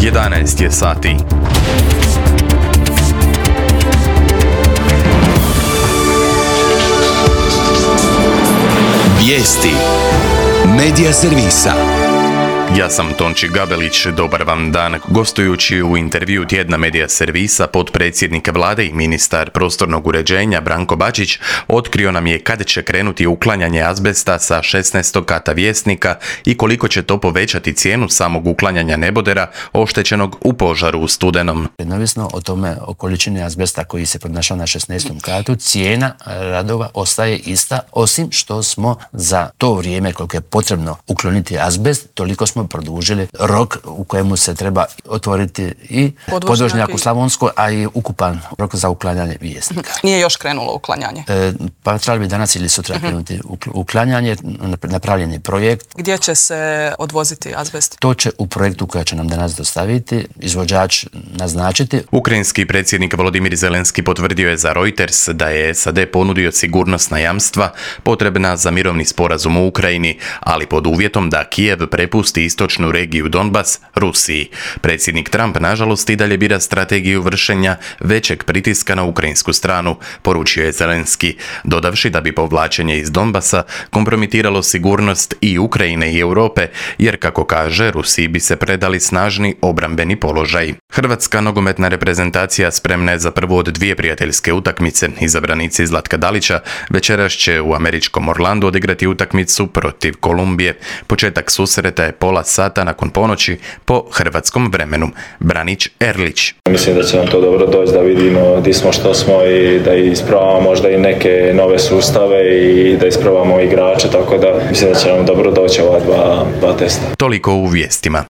11 je sati. Vijesti Medija servisa. Ja sam Tonči Gabelić, dobar vam dan. Gostujući u intervju tjedna Medija servisa, potpredsjednik vlade i ministar prostornog uređenja Branko Bačić otkrio nam je kad će krenuti uklanjanje azbesta sa 16. kata Vjesnika i koliko će to povećati cijenu samog uklanjanja nebodera oštećenog u požaru u Studenom. Neovisno o tome, o količini azbesta koji se pronašao na 16. katu, cijena radova ostaje ista, osim što smo za to vrijeme koliko je potrebno ukloniti azbest, toliko smo produžili rok u kojemu se treba otvoriti i podvožnjak u Slavonskoj, a i ukupan rok za uklanjanje Vjesnika. Nije još krenulo uklanjanje? Pa trebali bi danas ili sutra krenuti uklanjanje, napravljen je projekt. Gdje će se odvoziti azbest? To će u projektu koja će nam danas dostaviti izvođač naznačiti. Ukrajinski predsjednik Volodimir Zelenski potvrdio je za Reuters da je SAD ponudio sigurnosna jamstva potrebna za mirovni sporazum u Ukrajini, ali pod uvjetom da Kijev prepusti istočnu regiju Donbas Rusiji. Predsjednik Trump nažalost i dalje bira strategiju vršenja većeg pritiska na ukrajinsku stranu, poručio je Zelenski, dodavši da bi povlačenje iz Donbasa kompromitiralo sigurnost i Ukrajine i Europe, jer kako kaže, Rusiji bi se predali snažni obrambeni položaj. Hrvatska nogometna reprezentacija spremna je za prvu od dvije prijateljske utakmice. Izabranici Zlatka Dalića večeras će u američkom Orlandu odigrati utakmicu protiv Kolumbije. Početak susreta je pola sata nakon ponoći po hrvatskom vremenu. Branić Erlić. Mislim da će nam to dobro doći da vidimo di smo, što smo i da ispravamo možda i neke nove sustave i da ispravamo igrače, tako da mislim da će nam dobro doći ova dva testa. Toliko u vijestima.